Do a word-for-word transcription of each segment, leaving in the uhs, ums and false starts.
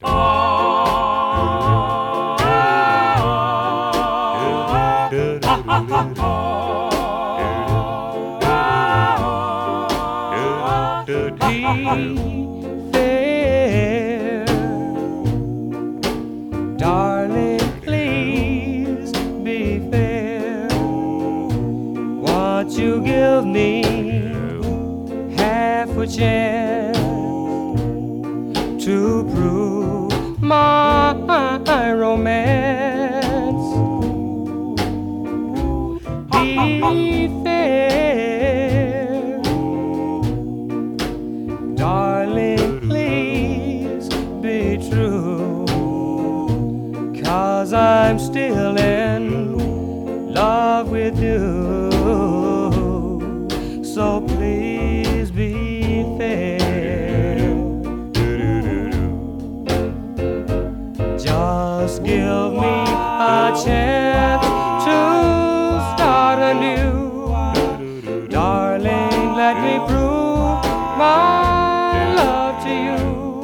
fair. Darling, please be fair. Won't you give me half a chance to prove my romance? Be fair. Darling, please be true, 'cause I'm still in love with you. So please be fair. Just give me a chance to start anew. Darling, let me prove my love to you.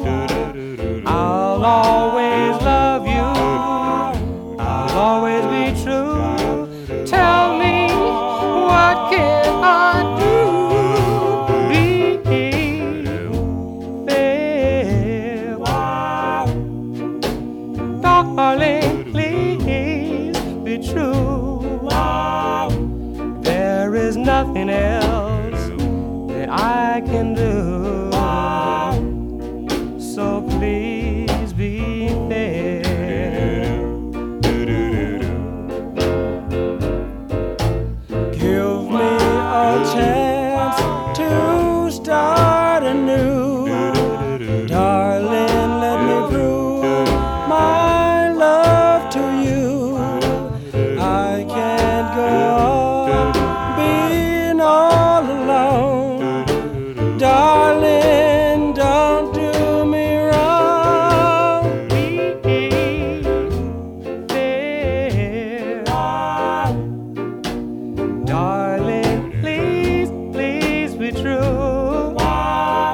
I'll always love you. I'll always be true. Tell me, what can I do? Be fair. Darling, please be true. There is nothing else that I can do. So please be fair. Give me a chance to start anew. Darling, let me prove my love to you. I can't go on being all alone. Darling, don't do me wrong. Be fair. Darling, please, please be true.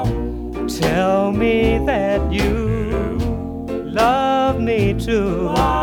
Tell me that you love me too.